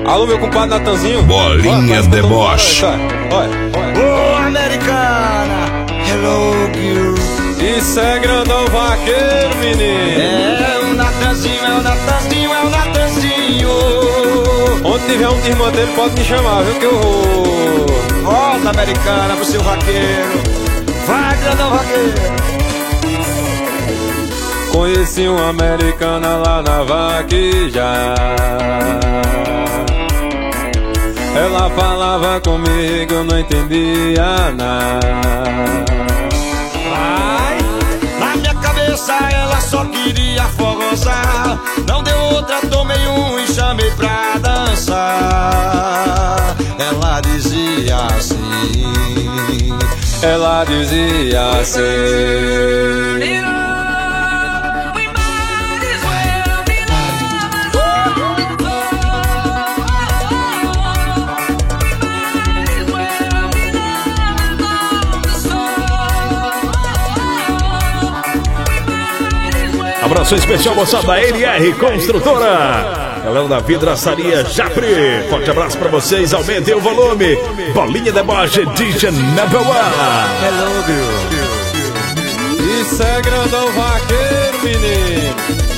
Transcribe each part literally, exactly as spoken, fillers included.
Alô, meu compadre Natanzinho. Bolinha deboche. Olha, olha. Ô, americana, hello, girl. Isso é grandão vaqueiro, menino. É o Natanzinho, é o Natanzinho, é o Natanzinho. Onde tiver um desmanteiro pode me chamar, viu, que eu vou. Volta, americana, pro seu vaqueiro. Vai, grandão vaqueiro. Conheci uma americana lá na vaqueja. Ela falava comigo, eu não entendia nada. Ai, na minha cabeça ela só queria forrosar. Não deu outra, tomei um e chamei pra dançar. Ela dizia assim, ela dizia assim. Abraço especial, moçada da N R Construtora, galera da Vidraçaria Japri. Forte abraço pra vocês, aumentem o volume. Bolinha deboche, D J Number One. hello, girl. Isso é grandão vaqueiro, menino.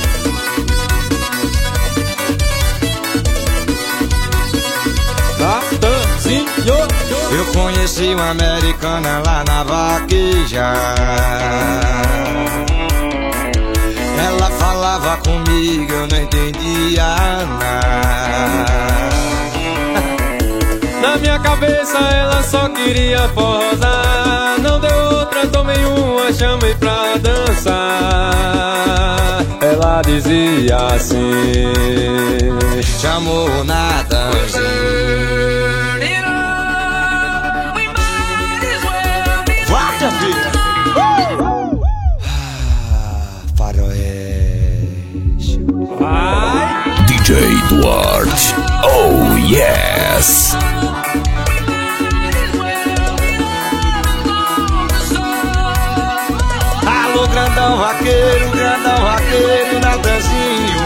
Natanzinho. Eu conheci uma americana lá na vaqueja. Ela falava comigo, eu não entendia nada. Na minha cabeça ela só queria forrosar. Não deu outra, tomei uma, chamei pra dançar. Ela dizia assim, Chamou o Natanzinho. Vai, minha filha. Faroeste. vai. D J Duarte, oh yes. Alô, grandão vaqueiro, grandão vaqueiro, Natanzinho.